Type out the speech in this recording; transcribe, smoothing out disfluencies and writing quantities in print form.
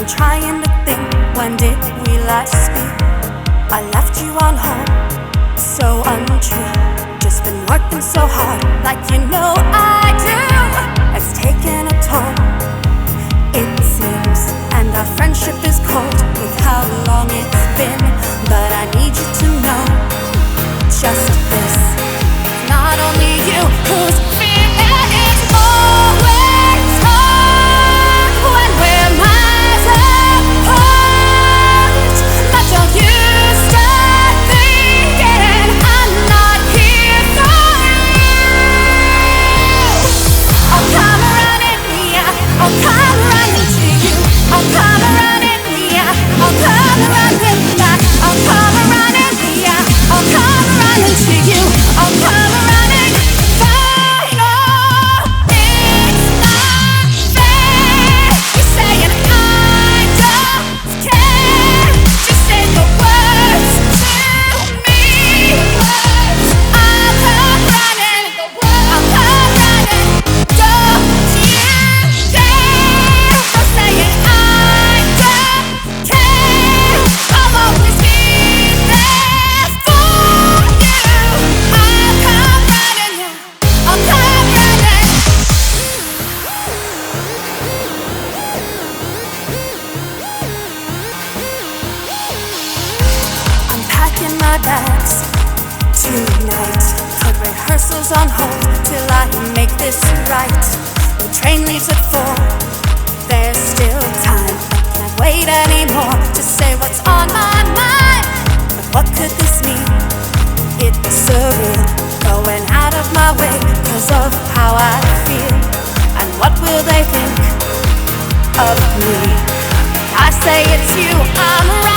I'm trying to think, when did we last speak? I left you on hold, so untrue. Just been working so hard, like you know I do. It's taken a toll, it seems, and our friendship is cold with how long it's been. But I need you to know just this: not only you whose fear is always hard when we're miles apart. But don't you start thinking I'm not here for you. I'll come running, yeah, I'll come running to you. I'll come running, yeah, I'll come running back. I'll come running, yeah, I'll come running to you. I'll come running. Fine, oh, it's not fair. You're saying I don't care. Just say the words to me. I'll come running. I'll come running. Don't you dare. I'm saying I don't care. I'll always be there for you. I'll come running. I'll come running. I'm packing my bags tonight. Put rehearsals on hold till I make this right. The train leaves at 4. There's still time. I can't wait anymore to say what's on my mind. But what could this mean? It's surreal, going out of my way 'cause of how I feel. And what will they think of me? I say it's you I'm right.